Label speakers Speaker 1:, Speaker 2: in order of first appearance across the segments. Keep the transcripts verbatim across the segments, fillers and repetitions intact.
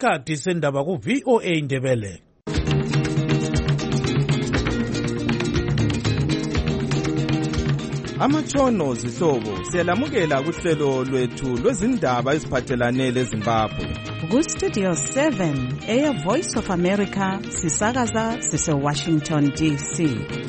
Speaker 1: isikhathi sendaba ku V O A Ndebele.
Speaker 2: Amatshono zihlobo siyalamukela kuhlelo lwethu lwezindaba eziphathelane leZimbabwe.
Speaker 3: Ku Studio seven, Air Voice of America, sisakaza sise Washington D C.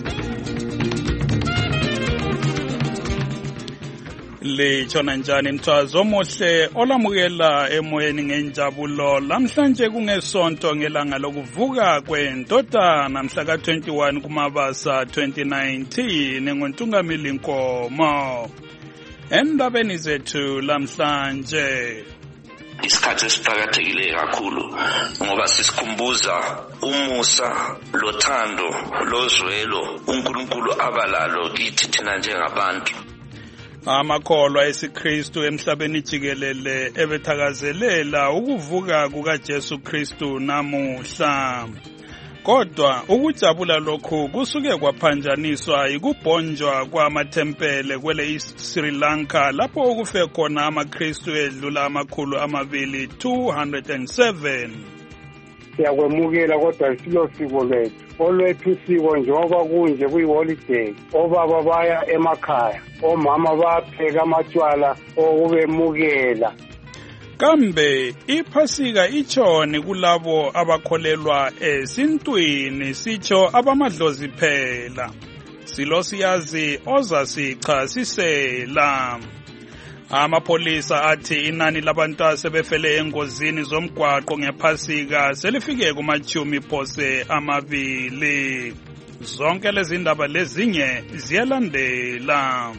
Speaker 4: Litshona njani mthwazi omuhle olamukela emoyeni ngenjabulo lamhlanje kungesonto ngelanga lokuvuka kwendodana mhla ka twenty-one kuMabasa twenty nineteen ngontungamili Nkomo. Endabeni zethu lamhlanje
Speaker 5: isikhathi esiqhakathekile kakhulu ngoba sisikhumbuza umusa lothando lozwelo uNkulunkulu abalalo kithi thina njengabantu.
Speaker 4: Amakholwa esiKristu emhlabeni jikelele ebethakazelela ukuvuka kukaJesu Kristu namuhla. Kodwa ukujabula lokhu kusuke kwaphanjaniswa ikubhonjwa kwamathempele kwele Sri Lanka lapho okufe khona amaKristu edlula amakhulu amabili two hundred seven.
Speaker 6: Siyakwemukela kodwa silo siko lethu. Olwethu isiko njengoba kunje kuyi-holiday, obaba baya emakhaya, omama bapheka amatshwala okubemukela.
Speaker 4: Kambe iphasika itshoni kulabo abakholelwa esintwini sitsho abamadlozi phela. Silo siyazi ozasichasisela. Amapolisa athi inani labantu asebefele engozini zomgwaqo ngephasika selifike kumachumi phose amabili. Zonke lezi ndaba lezinye ziyalandela.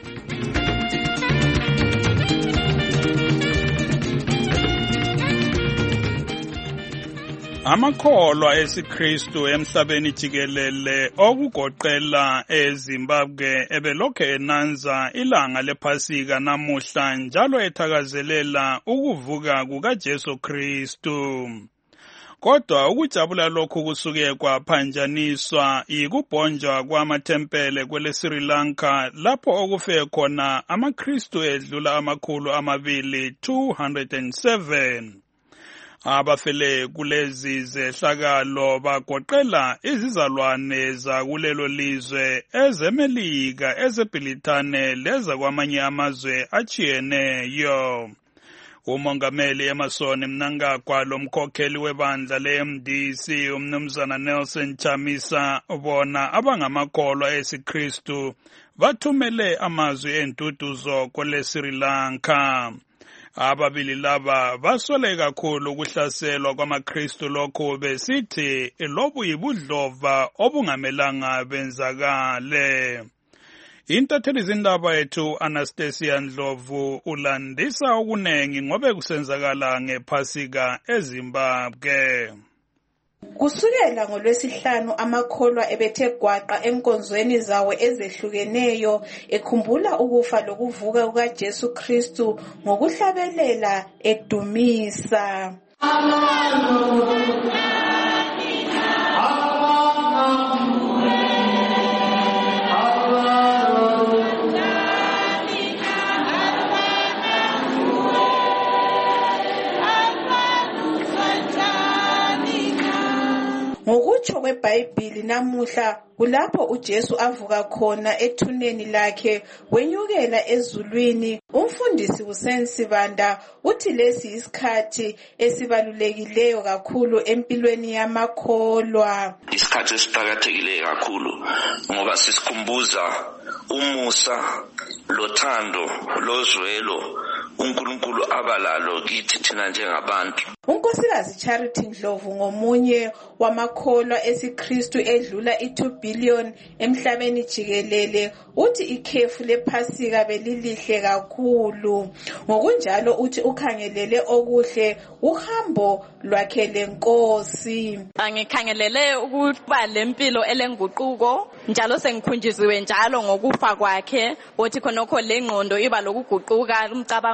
Speaker 4: Amakholwa esiKristu emhlabeni jikelele okugoqela eZimbabwe ebelokhe enanza ilanga lephasika namuhla njalo ethakazelela ukuvuka kukaJesu Kristu. Kodwa ukujabula lokhu kusuke kwaphanjaniswa ikubhonjwa kwamathempele kwele Sri Lanka lapho okufe khona amaKristu edlula amakhulu amabili two hundred seven. Abafele kulezi zehlakalo bagoqela izizalwane zakulelo lizwe ezemelika ezebhilithane leza kwamanye amazwe achiyeneyo. Umongameli Emerson Mnangagwa lomkhokheli webandla le-M D C umnumzana Nelson Chamisa bona abangamakholwa esiKristu bathumele amazwi entuduzo kole Sri Lanka. Ababili laba basole kakhulu ukuhlaselwa kwamaKristu lokho besithi lobu yibudlova obungamelanga benzakale. Intatheli zindaba yethu Anastasia Ndlovu ulandisa okunengi ngobe kusenzakala ngephasika eZimbabwe.
Speaker 7: Kusukela ngolwesihlanu amakholwa ebethe gwaqa enkonzweni zawo ezehlukeneyo ekhumbula ukufa lokuvuka kukaJesu Kristu ngokuhlabelela edumisa. Ngokutsho kweBhayibhili namuhla kulapho uJesu avuka khona ethuneni lakhe wenyukela ezulwini. Umfundisi uSensibanda uthi lesi isikhathi esibalulekileyo kakhulu empilweni yamakholwa.
Speaker 5: Isikhathi esiqhakathekile kakhulu ngoba sisikhumbuza umusa lothando lozwelo uNkulunkulu abalalo kithi thina njengabantu.
Speaker 7: Unkosikazi Charity Ndlovu ngomunye wamakholwa esiKristu edlula i-two billion emhlabeni jikelele uthi ikhefu lephasika belilihle kakhulu. Ngokunjalo uthi ukhangelele okuhle uhambo lwakhe lenkosi.
Speaker 8: Angikhangelele ukuba lempilo elenguquko njalo sengikhunjiziwe njalo ngokufa kwakhe uthi khonokho lengqondo iba lokuguquka umcabango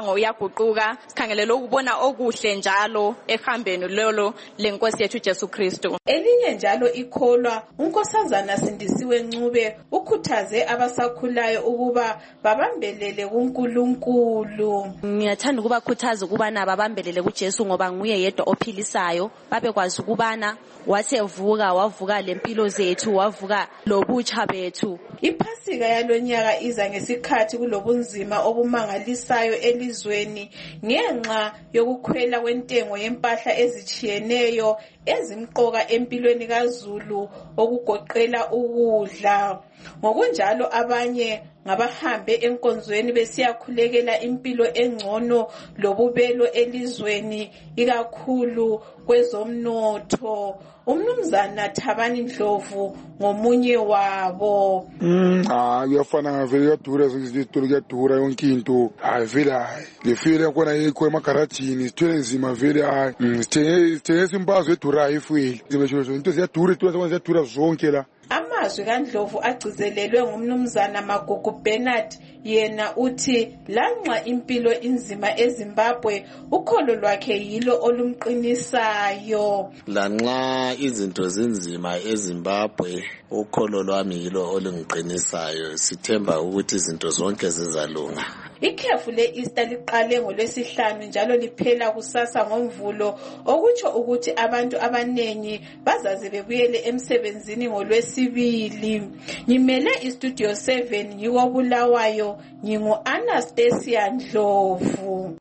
Speaker 8: umcabango uyaguquka, sikhangelela ukubona okuhle njalo ehambeni lolo lenkosi yethu Jesu Kristu.
Speaker 7: Elinye njalo ikholwa unkosazana Sindisiwe Ncube ukhuthaze abasakhulayo ukuba babambelele kuNkulunkulu.
Speaker 9: Ngiyathanda ukubakhuthaza ukubana babambelele kuJesu ngoba nguye yedwa ophilisayo, babekwazi ukubana wasevuka wavuka lempilo zethu, wavuka lobutsha bethu.
Speaker 7: Iphasika yalonyaka iza ngesikhathi kulobunzima obumangalisayo elizweni ngenxa yokukhwela kwentengo yempahla ezitshiyeneyo ezimqoka empilweni kaZulu okugoqela ukudla. Ngokunjalo abanye ngabahambe enkonzweni besiyakhulekela impilo engcono lobubelo elizweni ikakhulu kwezomnotho. Umnumzana Thabani Ndlovu ngomunye wabo.
Speaker 10: Mm, ah, uyafana ngavele yadura izitolo kuyadura yonke into. Hayi vele hayi. Ngifile khona yikho emagarajini sithwele nzima vele hayi. Sithenge sithenge simbazo edura ifueli. Zibesho into ziyadura, into ziyadura zonke la.
Speaker 7: Amazwi kaNdlovu agcizelelwe ngumnumzana Magugu Bernard, yena uthi lanxa impilo inzima eZimbabwe ukholo lwakhe yilo olumqinisayo.
Speaker 11: Lanxa izinto zinzima eZimbabwe ukholo lwami yilo olungiqinisayo, sithemba ukuthi izinto zonke zizalunga.
Speaker 7: Ikhefu le-Easter liqale ngolwesihlanu njalo liphela kusasa ngoMvulo, okutsho ukuthi abantu abanengi bazaze bebuyele emsebenzini ngolwesibili. Ngimele iStudio seven yiko Bulawayo, ngingu-Anastasia Ndlovu.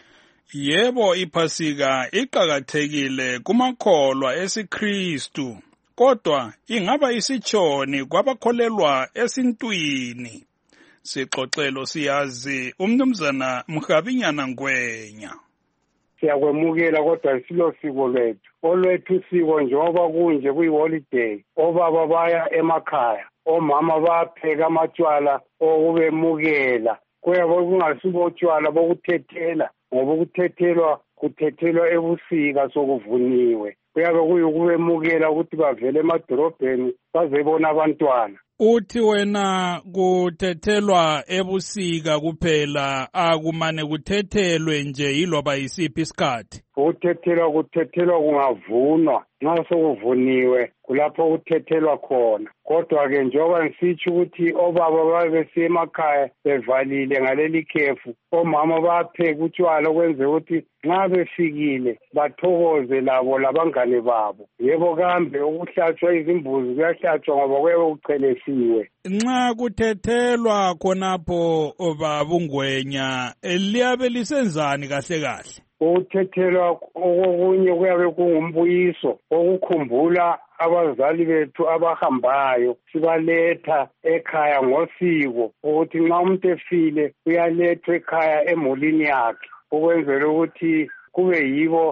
Speaker 4: Yebo, iphasika iqakathekile kumakholwa esiKristu, kodwa ingaba isitshoni kwabakholelwa esintwini. Sixoxelo siyazi umnumzana Mhabinyana Ngwenya.
Speaker 6: Siyakwemukela kodwa silo siko lethu. Olwethu siko njengoba kunje kuyi-holiday, obaba baya emakhaya, omama bapheka amatshwala okubemukela. Kuyabe kungasibo utshwala bokuthethela, ngoba ukuthethelwa kuthethelwa ebusika sokuvuniwe. Kuyabe kuyukubemukela ukuthi bavele emadorobheni bazebona abantwana.
Speaker 4: Uthi wena kuthethelwa ebusika kuphela, akumane kuthethelwe nje yiloba yisiphi isikhathi?
Speaker 6: Ukuthethelwa kuthethelwa kungavunwa, nxa sokuvuniwe kulapho kuthethelwa khona. Kodwa-ke njengoba ngisitsho ukuthi obaba babe besiya emakhaya bevalile ngaleli khefu, omama bapheka utshwala ukwenza ukuthi nxa befikile bathokoze labo labangane babo. Yebo kambe ukuhlatshwa izimbuzi kuyahlatshwa ngoba kuyabe kuchelesiwe.
Speaker 4: Nxa kuthethelwa khonapho babungwenya liyabe lisenzani kahle kahle?
Speaker 6: Ukuthethelwa okunye kuyabe kungumbuyiso okukhumbula abazali bethu abahambayo, sibaletha ekhaya ngosiko ukuthi nxa umuntu efile uyalethwa ekhaya emulini yakhe ukwenzela ukuthi kube yibo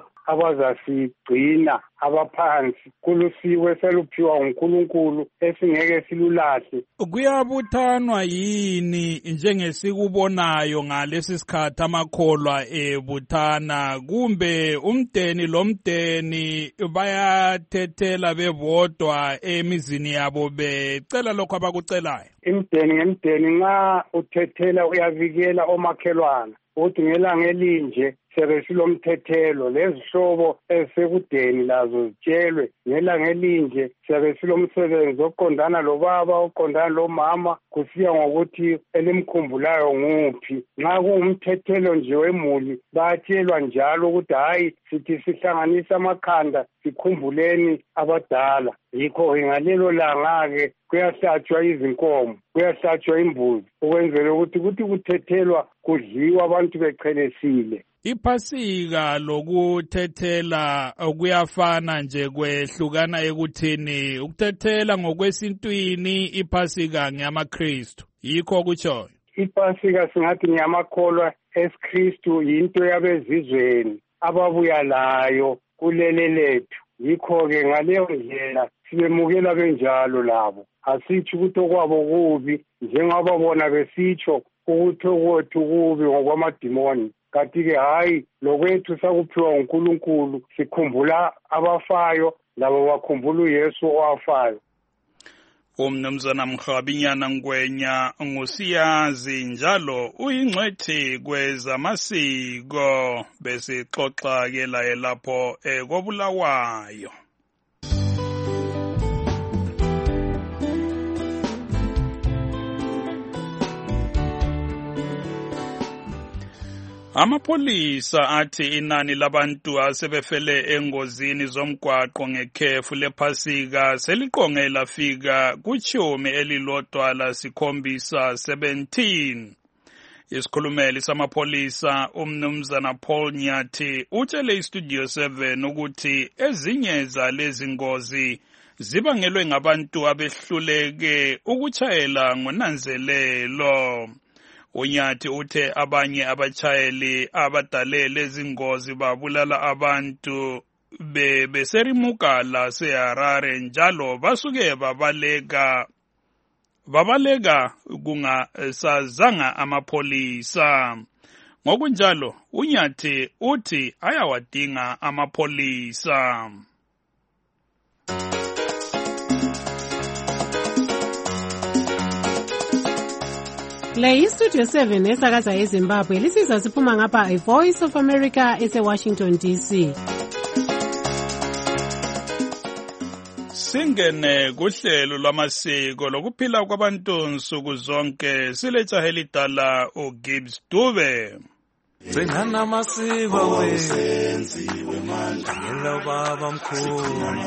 Speaker 6: abazasigcina abaphansi kulusiko eseluphiwa uNkulunkulu esingeke silulahle.
Speaker 4: Kuyabuthanwa yini njengesikubonayo ngalesi sikhathi amakholwa ebuthana, kumbe umdeni lomdeni bayathethela bebodwa emizini yabo becela lokho abakucelayo?
Speaker 6: Imdeni ngemdeni nxa uthethela uyavikela omakhelwana ukuthi ngelanga elinje sebe silomthethelo, lezihlobo ezisekudeni lazo zitshelwe ngelanga elinje sebe silomsebenzi oqondana lobaba oqondana lomama, kusiya ngokuthi elimkhumbulayo nguphi. Nxa kungumthethelo nje wemuli bayatshelwa njalo ukuthi hayi sithi sihlanganisa amakhanda sikhumbuleni abadala. Yikho ngalelo langa-ke kuyahlatshwa izinkomo, kuyahlatshwa imbuzi ukwenzela ukuthi kuthi kuthethelwa kudliwa abantu bechelesile.
Speaker 4: Iphasika lokuthethela kuyafana nje, kwehlukana ekuthini ukuthethela ngokwesintwini, iphasika ngeyamaKristu. Yikho kutshoyo
Speaker 6: iphasika singathi ngeyamakholwa esiKristu, yinto yabezizweni ababuya layo kulele lethu. Yikho-ke ngaleyo ndlela sibemukela benjalo labo. Asitsho ukuthi okwabo kubi njengoba bona besitsho ukuthi okwethu kubi ngokwamadimoni. Kanti-ke hayi, lokwethu sakuphiwa uNkulunkulu, sikhumbula abafayo labo bakhumbula uYesu owafayo.
Speaker 4: Umnumzana Mkhabinyana Ngwenya ngusiyazi njalo uyingcwethi kwezamasiko bese xoxa ke laye lapho ekobulawayo. Amapolisa athi inani labantu asebefele engozini zomgwaqo ngekhefu lephasika seliqonge lafika kuchumi elilodwa lasikhombisa seventeen. Isikhulumeli samapolisa umnumzana Paul Nyathi utshele iStudio seven ukuthi ezinye zalezi ngozi zibangelwe ngabantu abehluleke ukuchayela ngonanzelelo. Unyathi uthe abanye abachayeli abadale lezi ngozi babulala abantu be beserimuka la seHarare njalo basuke babaleka babaleka kungasazanga amapolisa. Ngokunjalo Unyathi uthi ayawadinga amapolisa.
Speaker 12: Le iStudio seven esakaza eZimbabwe lisiza siphuma ngapha iVoice of America eseWashington D C.
Speaker 4: Singene kuhlelo lwamasiko lokuphila kwabantu nsuku zonke siletha helidala uGibbs Dube.
Speaker 13: Sengana masiko wenziwe manje ngela baba mkhulu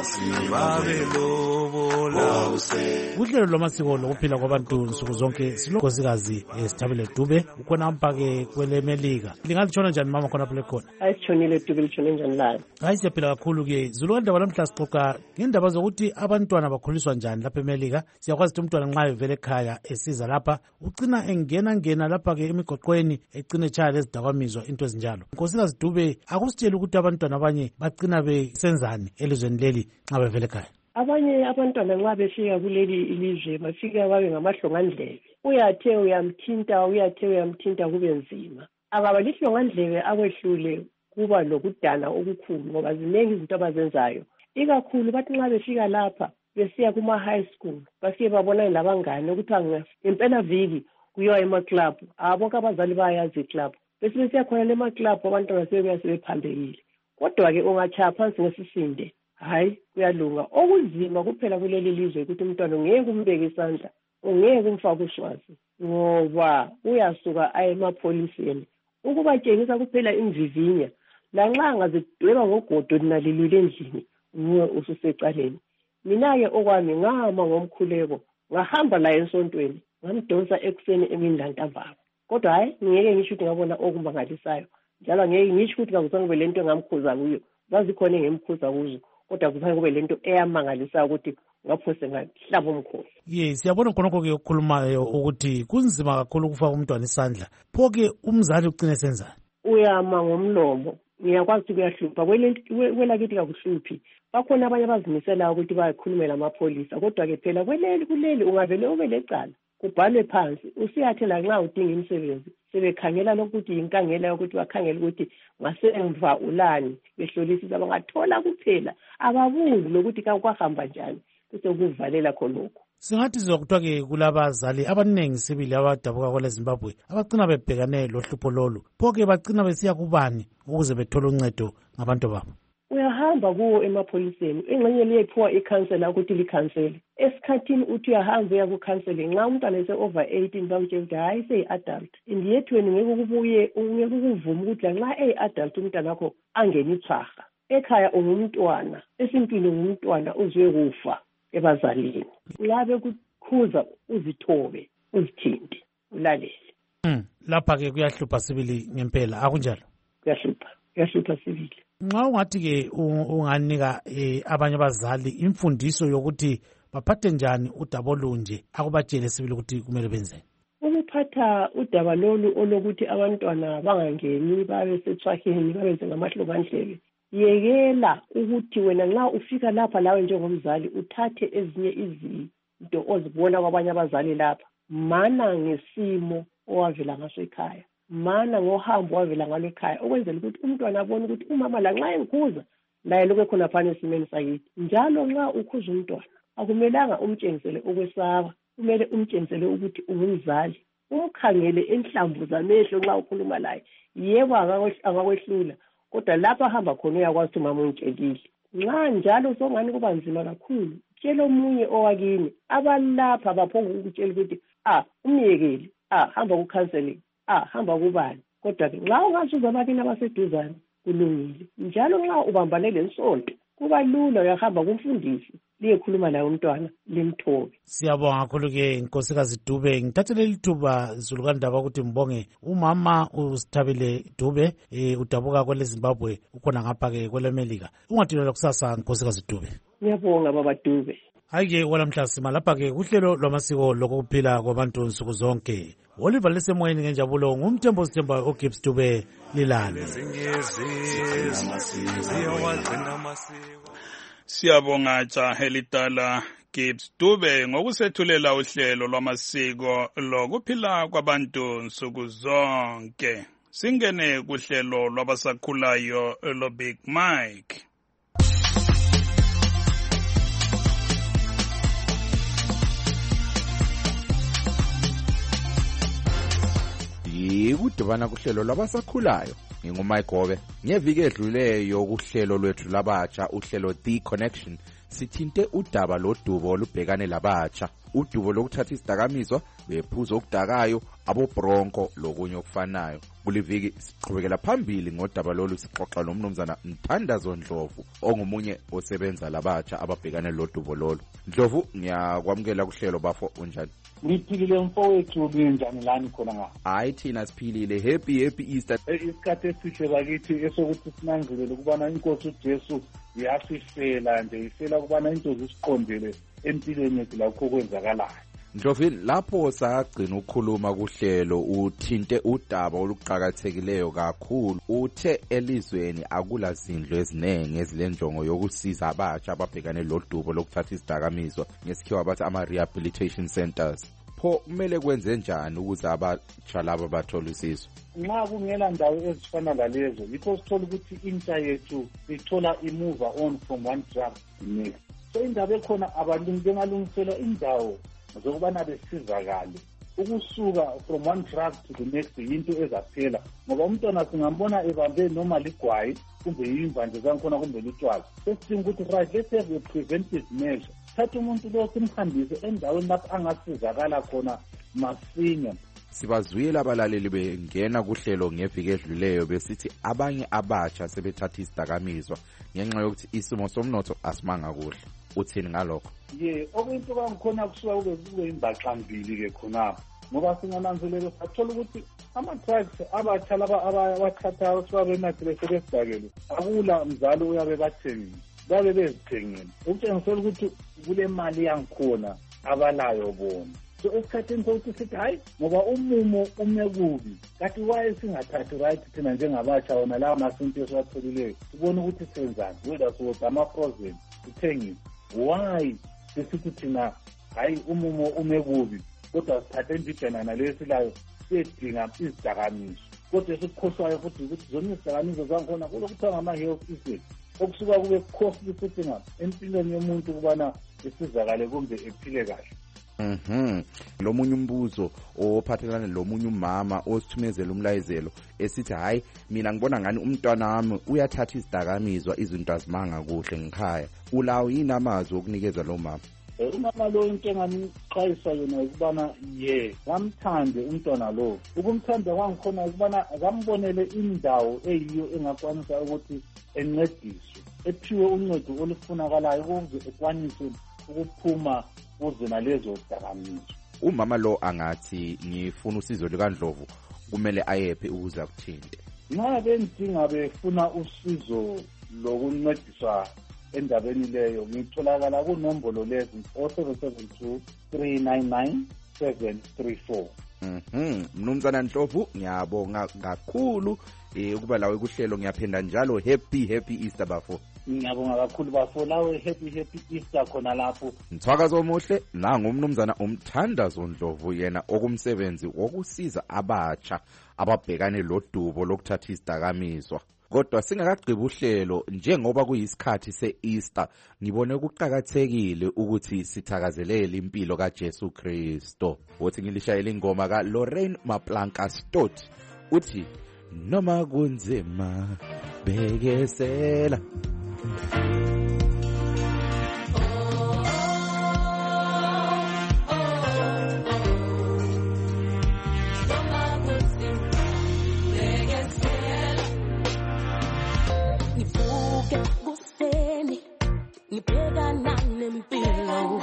Speaker 13: babe lobola.
Speaker 1: Kuhlelo lwamasiko lokuphila kwabantu nsuku zonke silogosikazi esithabile Dube ukhona ampake kwele Melika. Lingatshona njani mama khona phela khona?
Speaker 14: Ayitshonile Dube litshone njani la?
Speaker 1: Hayi siyaphila kakhulu ke. Zulu indaba namhla sixoxa ngendaba zokuthi abantwana bakhuliswa njani lapha eMelika. Siyakwazi ukuthi umntwana nxa evele ekhaya esiza lapha ucina engena ngena lapha ke emigoqweni ecine echaya lezidakamizwa into ezinjalo. Nkosikazi Dube akusitshela ukuthi abantwana abanye bacina besenzani elizweni leli nxa bevele ekhaya.
Speaker 14: Abanye abantwana nxa befika kuleli ilizwe bafika babe ngamahlongandlebe. Uyathe uyamthinta uyathe uyamthinta kube nzima. Akaba lihlongandlebe akwehlule kuba lokudana okukhulu ngoba zinengi izinto abazenzayo. Ikakhulu bathi nxa befika lapha besiya kuma high school bafike babona labangane ukuthi ngempela viki kuyiwa ema club. Abonke abazali bayazi club. Bese besiya khona lema club abantwana sebebuya sebephambekile. Kodwa ke ungachaya phansi ngesisinde hayi kuyalunga. Okuzima kuphela kuleli lizwe ukuthi umntwana ngeke umbeke isandla ungeke umfake uswazi ngoba uyasuka aye emapoliseni ukuba tshengisa kuphela imvivinya lanxa ngazidweba ngogodo linalilule endlini nguwe ususecaleni. Mina ke okwami ngama ngomkhuleko ngahamba la esontweni ngamdonsa ekuseni emini lantambama. Kodwa hayi ngeke ngisho ukuthi ngabona okumbangalisayo njalo ngeke ngisho ukuthi kakuzange kube lento engamkhuza kuyo zazikhona engemkhuza kuzo kodwa kuzange kube lento eyamangalisayo ukuthi ngaphose ngahlaba umkhosi.
Speaker 1: Yes siyabona khonokho ke ukukhulumayo ukuthi kunzima kakhulu ukufaka umntwana isandla. Pho ke umzali ucine senzani?
Speaker 14: Uyama ngomlomo. Ngiyakwazi ukuthi kuyahlupha kwelakithi kakuhluphi. Bakhona abanye abazimisela ukuthi bayakhulumela amapolisa kodwa ke phela kweleli kuleli ungavele ube lecala kubhalwe phansi usiyathela nxa udinga imisebenzi sebekhangela lokuthi inkangela yokuthi bakhangela ukuthi ngasemva ulani behlolisisa bangathola kuphela ababuzi lokuthi kwahamba njani bese kuvalela khonokho.
Speaker 1: Singathi sizokuthiwa ke kulabazali abaningi sibili abadabuka kwele Zimbabwe abagcina bebhekane lohlupho lolu. Pho ke bagcina besiya kubani ukuze bethole uncedo ngabantu babo?
Speaker 14: Uyahamba kuwo emapoliseni ingxenye liyephiwa ikhansela ukuthi likhansele. Esikhathini uthi uyahamba uya kukhansele nxa umntwana ese over eighteen bamtshela ukuthi hayi seyi-adult. Indiyethweni ngeke kubuye ungeke ukuvuma ukuthi lanxa eyi-adult umntwana wakho angene ithwaha. Ekhaya ungumntwana esimpini ungumntwana uzwe kufa ebazalini. Ngabe kukhuza uzithobe uzithinte ulalele.
Speaker 1: Hmm. Lapha ke kuyahlupha sibili ngempela akunjalo?
Speaker 14: Kuyahlupha kuyahlupha sibili.
Speaker 1: Nxa ungathi ke unganika abanye abazali imfundiso yokuthi baphathe njani udaba olunje akubatshele sibili ukuthi kumele benzeni.
Speaker 14: Ukuphatha udaba lolu olokuthi abantwana bangangeni babe sethwaheni babe ngamahlongandlebe. Yekela ukuthi wena nxa ufika lapha lawe njengomzali uthathe ezinye izinto ozibona kwabanye abazali lapha. Mana ngesimo owavela ngaso ekhaya. Mana ngohambo wavela ngalo ekhaya okwenzela ukuthi umntwana abone ukuthi umama la nxa engikhuza laye lokho khona phana esimeni sakithi. Njalo nxa ukhuza umntwana akumelanga umtshengisele ukwesaba, kumele umtshengisele ukuthi ungumzali, umkhangele enhlamvu zamehlo nxa ukhuluma laye. Yebo angakwehlula, kodwa lapho ahamba khona uyakwazi ukuthi mama ungitshelile. Nxa njalo songani kuba nzima kakhulu, tshela omunye owakini abalapha baphonga ukutshela ukuthi ah umyekele, ah hamba ku-counseling, ah hamba kubani. Kodwa-ke nxa ungasuza abakini abaseduzane kulungile. Njalo nxa ubambane lensonto kuba lula uyahamba kumfundisi liyekhuluma naye umntwana limthobe.
Speaker 1: Siyabonga kakhulu-ke Nkosikazi Dube. Ngithathe leli thuba Zulukandaba ukuthi mbonge umama uSithabile Dube eh udabuka kwele Zimbabwe ukhona ngapha-ke kwele Melika. Ungadinelwa kusasa Nkosikazi Dube.
Speaker 14: Ngiyabonga baba Dube.
Speaker 1: Hayi-ke walamhla sima lapha-ke kuhlelo lwamasiko lokuphila kwabantu nsuku zonke. Oliver lesemoyeni ngenjabulo ngumthembo sithemba uGibbs Dube lilane.
Speaker 4: Siyabonga jaha elidala Gibbs Dube ngokusethulela uhlelo lwamasiko lokuphila kwabantu nsuku zonke. Singene kuhlelo lwabasakhulayo lo Big Mike.
Speaker 15: Yikudibana kuhlelo lwabasakhulayo. Ngingumike Gobe. Ngeviki edluleyo kuhlelo lwethu labatsha uhlelo The Connection sithinte udaba lodubo olubhekane labatsha. Udubo lokuthatha isidakamizwa bephuzo okudakayo abobronco lokunye okufanayo. Kuliviki siqhubekela phambili ngodaba lolu sixoxa nomnumzana Nthandazo Ndlovu ongumunye osebenza labatsha ababhekane lodubo lolu. Ndlovu ngiyakwamukela kuhlelo bafo unjani?
Speaker 16: Ngiphilile mfowethu kunjani lani khona nga?
Speaker 15: Hayi thina siphilile. Happy happy Easter.
Speaker 16: Isikhathi esihle bakithi esokuthi sinanzelele ukubana inkosi uJesu yasifela nje ifela ukubana into zisiqondele empilweni yethu lakho kwenzakalayo.
Speaker 15: Ndlovu lapho sagcina ukukhuluma kuhlelo uthinte udaba oluqhakathekileyo kakhulu. Uthe elizweni akula zindlu ezinenge ezilenjongo yokusiza abatsha ababhekane lodubo lokuthatha isidakamizwa ngesikhiwa bathi ama rehabilitation centers. Pho kumele kwenze njani ukuze abatsha laba bathole usizo?
Speaker 16: Nxa kungela ndawo ezifana lalezo yikho sithola ukuthi intsha yethu ithola imove on from one drug to next. So indaba ekhona abantu bengalungisela indawo zokubana besizakale ukusuka from one drug to the next into ezaphela ngoba umntwana singambona ebambe noma ligwayi kumbe imvanje zankhona kumbe litshwazi. Sesidinga ukuthi right, let's have a preventive measure. Thatha umuntu lo simhambise endaweni lapho angasizakala khona masinya.
Speaker 15: Sibazwile abalaleli bengena kuhlelo ngeviki edluleyo besithi abanye abatsha sebethatha isidakamizwa ngenxa yokuthi isimo somnotho asimanga kuhle. Uthini ngalokho?
Speaker 16: Ye, okuyinto kangikhona kusuka kube kube imbaxambili ke khonapho. Ngoba singananzelele sathola ukuthi ama-drugs abatsha laba abathathayo suka benathile sebesidakele akula mzali uyabe bathengile babe bezithengile ukutshengisela ukuthi kule mali yangikhona abalayo bona. So esikhathini sokuthi sithi hayi ngoba umumo ume kubi kathi waye singathathi right thina njengabatsha wona lawa masinto esiwatholileyo sibone ukuthi senzani whether siwotha ama-frozen sithengile. Why sisithi thina hayi umumo ume kubi kodwa sithathe indijana nalesilayo sedinga izidakamizwa kodwa esikhohlwayo futhi ukuthi zona izidakamizwa zangikhona kulokuthiwa ngama-health issues okusuka kube costly futhi nga empilweni yomuntu ukubana esizakale kumbe ephile kahle.
Speaker 15: Mhm. Lo munye umbuzo ophathelana lo munye umama osithumezela umlayezelo esithi hayi mina ngibona ngani umntwana wami uyathatha isidakamizwa izinto azimanga kuhle ngikhaya. Ulawo yini amazwi okunikeza lo mama?
Speaker 16: Umama lo into enganiqhayisa yona ukubana ye ngamthande umntwana lo. Ukumthanda kwangikhona ukubana ngambonele indawo eyiyo engakwanisa ukuthi encediswe ephiwe uncedo olufunakalayo ukuze ekwanise ukuphuma kuze nalezo zidakamizwa.
Speaker 15: Umama lo angathi ngifuna usizo likaNdlovu kumele ayephe ukuze akuthinte.
Speaker 16: Nxa bendinga befuna usizo lokuncediswa endabeni leyo ngitholakala kunombolo lezi zero seven seven two three nine nine seven three four.
Speaker 15: Mhm. Mnumzana Ndlovu ngiyabonga kakhulu eh ukuba lawe kuhlelo ngiyaphinda njalo happy happy Easter bafo.
Speaker 16: Ngiyabonga kakhulu bafo lawe happy happy Easter khona lapho.
Speaker 15: Mthwakazo omuhle nangumnumzana uMthandazo Ndlovu yena okumsebenzi wokusiza abatsha ababhekane lodubo lokuthatha isidakamizwa. kodwa singakagqibi uhlelo njengoba kuyisikhathi se-Easter ngibone kuqhakathekile ukuthi sithakazelele impilo kaJesu Kristo. Uthi ngilishayela ingoma ka Lorraine Maplanka Stott uthi noma kunzima bekezela.
Speaker 17: Ngibhekana nempilo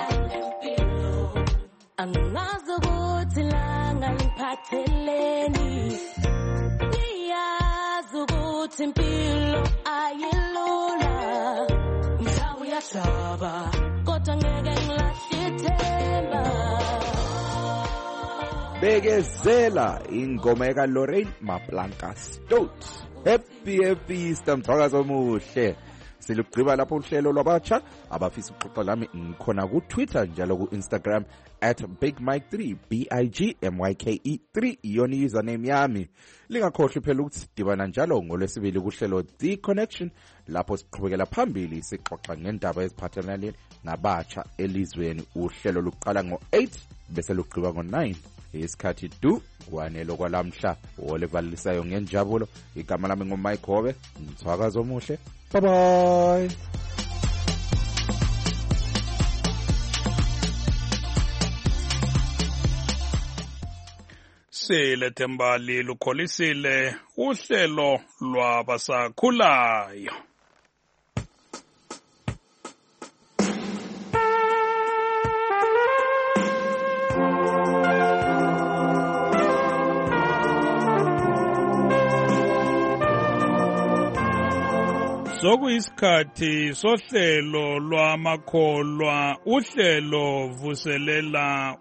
Speaker 17: angazi ukuthi langa ngiphatheleni ngiyazi ukuthi impilo ayilula mhla uyahlaba kodwa ngeke ngilahle ithemba.
Speaker 15: Bekezela ingoma ka Lorraine Maplanka Stott. Happy happy Easter mthakazo omuhle. Silugqiba lapho uhlelo lwabatsha abafisa ukuxoxa lami ngikhona ku Twitter njalo ku Instagram at big mike three b i g m y k e three iyona username yami. Lingakhohlwa phela ukuthi sidibana njalo ngolwesibili kuhlelo The Connection lapho siqhubekela phambili sixoxa ngendaba eziphathelene nabatsha elizweni. Uhlelo luqala ngo eight bese lugqiba ngo nine. Isikhathi du kwanelo kwalamhla olevalisayo ngenjabulo. Igama lami nguMike Hobe. Mthakazo omuhle. Bye bye.
Speaker 4: Silethembali lukholisile uhlelo lwabasakhulayo. Sokuyisikhathi sohlelo lwamakholwa uhlelo vuselela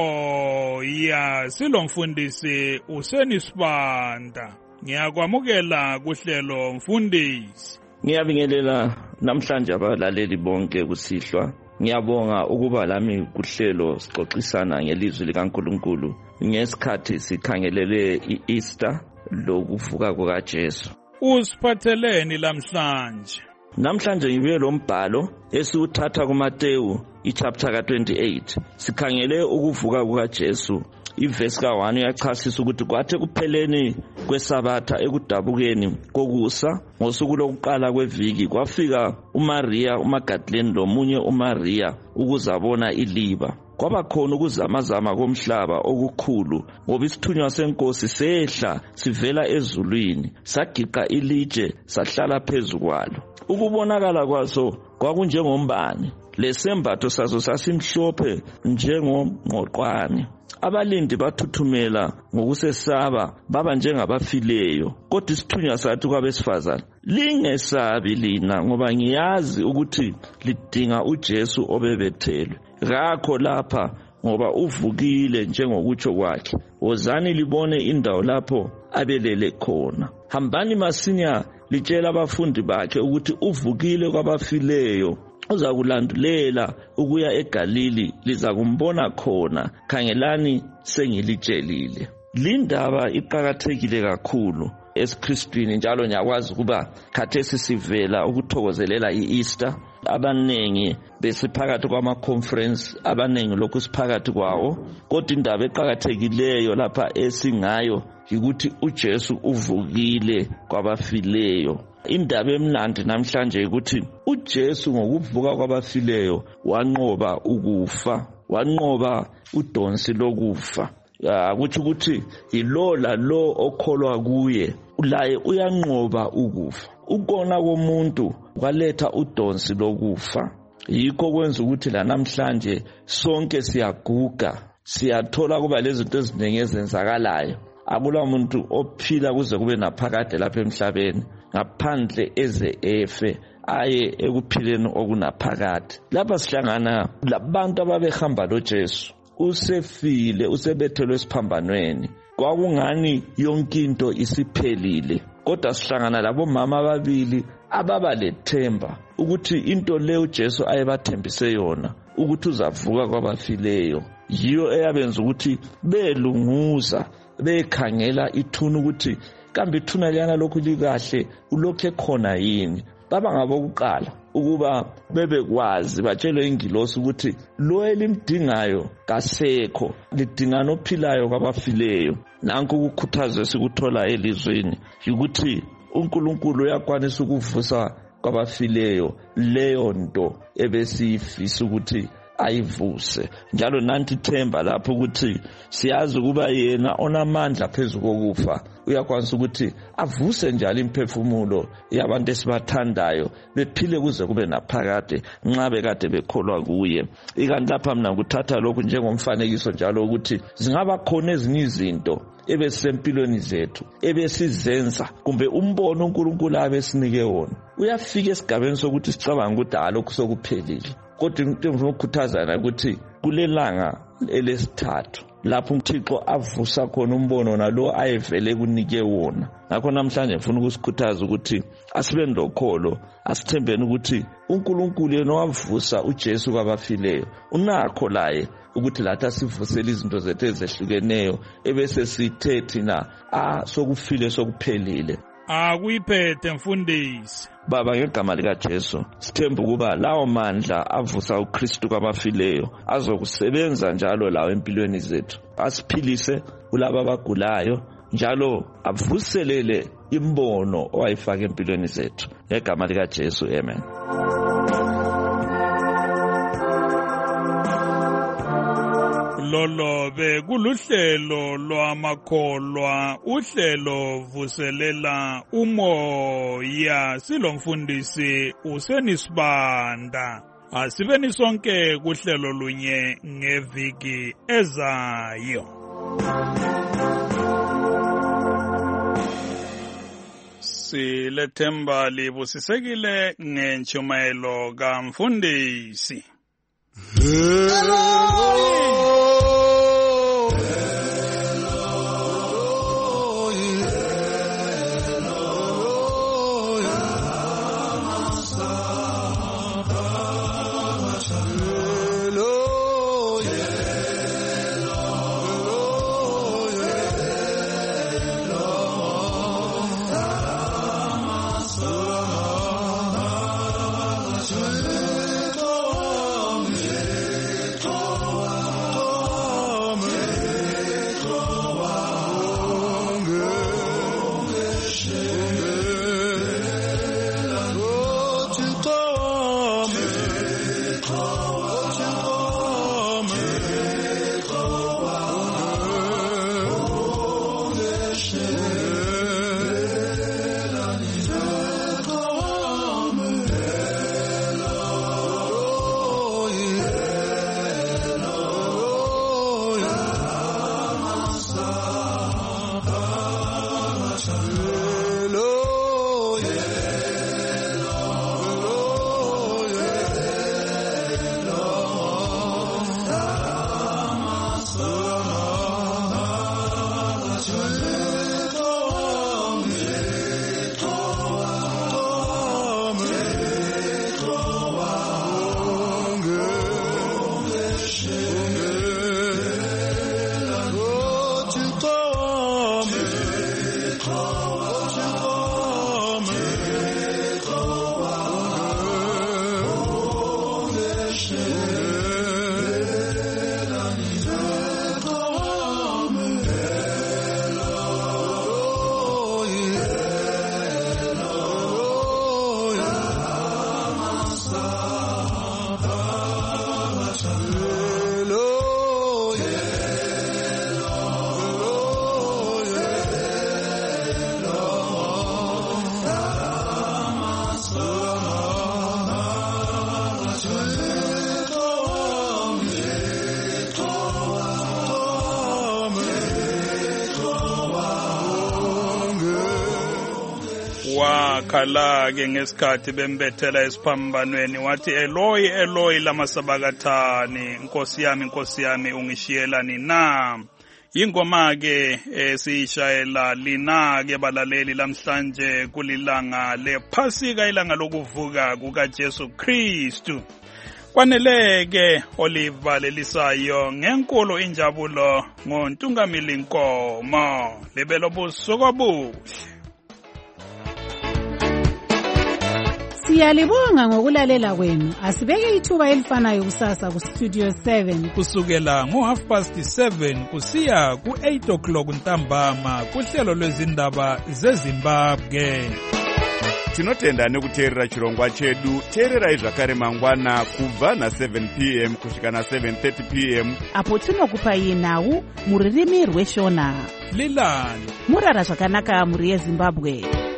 Speaker 4: umoya silomfundisi usenisibanda. Ngiyakwamukela kuhlelo mfundisi.
Speaker 5: Ngiyabingelela namhlanje abalaleli bonke kusihlwa. Ngiyabonga ukuba lami kuhlelo sixoxisana ngelizwi likaNkulunkulu ngesikhathi sikhangelele iEaster lokuvuka kukaJesu.
Speaker 4: Usiphatheleni lamhlanje?
Speaker 5: Namhlanje ngibuye lo mbhalo esiwuthatha kuMateyu ichapter ka twenty-eight. Sikhangele ukuvuka kukaJesu. Iverse ka one uyachasisa ukuthi kwathe kupheleni kwesabatha ekudabukeni kokusa ngosuku lokuqala kweviki kwafika uMaria uMagdalene lomunye uMaria ukuzabona iliba. Kwaba khona ukuzamazama komhlaba okukhulu ngoba isithunywa senkosi sehla sivela ezulwini sagiqa ilitshe sahlala phezulu kwalo. Ukubonakala kwaso kwakunjengombane, lesembatho saso sasimhlophe njengongqoqwane. Abalindi bathuthumela ngokusesaba baba njengabafileyo. Kodwa isithunywa sathi kwabesifazane, lingesabi lina ngoba ngiyazi ukuthi lidinga uJesu obebethelwe. Ngakho lapha ngoba uvukile njengokutsho kwakhe. Wozani libone indawo lapho abelele khona. Hambani masinya litshela abafundi bakhe ukuthi uvukile kwabafileyo. Uza kulandulela ukuya eGalili liza kumbona khona. Khangelani sengilitshelile. Lindaba iqhakathekile kakhulu esiKristwini njalo nyakwazi kuba khathesi sivela ukuthokozelela iEaster. Abanengi besiphakathi kwama conference, abanengi lokhu siphakathi kwawo. Kodwa indaba eqhakathekileyo lapha esingayo ukuthi uJesu uvukile kwabafileyo. Indaba emnandi namhlanje ukuthi uJesu ngokuvuka kwabafileyo wanqoba ukufa, wanqoba udonsi lokufa. Ukuthi ukuthi ilo la lo okholwa kuye laye uyanqoba ukufa. Ukona komuntu kwaletha udonsi lokufa. Yikho kwenza ukuthi la namhlanje sonke siyaguga, siyathola kuba lezinto eziningi ezenzakalayo. Akula umuntu ophila kuze kube naphakade lapha emhlabeni ngaphandle eze efe aye ekuphileni okunaphakade. Lapha sihlangana labantu ababehamba loJesu. Usefile, usebethelwe esiphambanweni. Kwakungani yonke into isiphelile. Kodwa sihlangana labo mama ababili ababa lethemba ukuthi into le uJesu ayebathembise yona ukuthi uzavuka kwabafileyo. Yiyo eyabenza ukuthi belunguza bekhangela ithuna ukuthi kambe ithuna liyana lokhu likahle ulokhu ekhona yini. Baba ngabokuqala ukuba bebekwazi batshelwe ingilosi ukuthi lo elimdingayo kasekho, lidingana ophilayo kwabafileyo. Nanku ukukhuthazwa sikuthola elizweni ukuthi uNkulunkulu uyakwanisa ukuvusa kwabafileyo leyo nto ebesifisa ukuthi ayivuse. Njalo nanti themba lapho ukuthi siyazi ukuba yena onamandla phezulu kokufa uyakwanisa ukuthi avuse njalo imphefumulo yabantu esibathandayo bephile kuze kube naphakade nxa bekade bekholwa kuye. Ikanti lapha mina ngikuthatha lokhu njengomfanekiso njalo ukuthi zingaba khona ezinye izinto ebesempilweni zethu ebesizenza kumbe umbono uNkulunkulu abesinike wona uyafika esigabeni sokuthi sicabanga ukuthi alokhu sokuphelile. Kodwa into engikukhuthazana ukuthi kulelanga elesithathu lapho uThixo avusa khona umbono nalo ayevele kunike wona. Ngakho namhlanje ngifuna ukusikhuthaza ukuthi asibe ndokholo, asithembeni ukuthi uNkulunkulu yena wavusa uJesu kwabafileyo unakho laye ukuthi lathi asivusele izinto zethu ezehlukeneyo ebese sithe thina ah sokufile sokuphelile.
Speaker 4: Akuyiphethe mfundisi.
Speaker 5: Baba ngegama lika Jesu sithemba ukuba lawo mandla avusa uKristu kwabafileyo azokusebenza njalo lawo empilweni zethu. Asiphilise kulabo abagulayo njalo avuselele imbono owayifaka empilweni zethu. Ngegama lika Jesu, amen.
Speaker 4: Lolo be kuluhlelo lwamakholwa, uhlelo vuselela umoya, silomfundisi uSenisibanda. Asibeni sonke kuhlelo lunye ngeviki ezayo. Silethemba libusisekile ngentshumayelo kamfundisi. Wakhala ke ngesikhathi bembethela esiphambanweni wathi Eloi Eloi lama sabakathani, Nkosi yami Nkosi yami ungishiyelani na. Ingoma ke esishayela lina ke balaleli lamhlanje kulilanga lePhasika, ilanga lokuvuka kukaJesu Kristu. Kwaneleke olivalelisayo ngenkulu injabulo ngoNtungamili Nkomo. Lebelo busuku obuhle.
Speaker 12: Siyalibonga ngokulalela kwenu. Asibeke ithuba elifanayo kusasa ku Studio seven
Speaker 4: kusukela ngo half past seven kusiya ku eight o'clock ntambama kuhlelo lwezindaba zeZimbabwe.
Speaker 18: Tinotenda nekuteerera chirongwa chedu. Teererai zvakare mangwana kubva na seven p m kusvika na seven thirty p m
Speaker 3: apo tinokupai nhau muririmi rweshona.
Speaker 4: Lilani
Speaker 3: murara zvakanaka muri yeZimbabwe.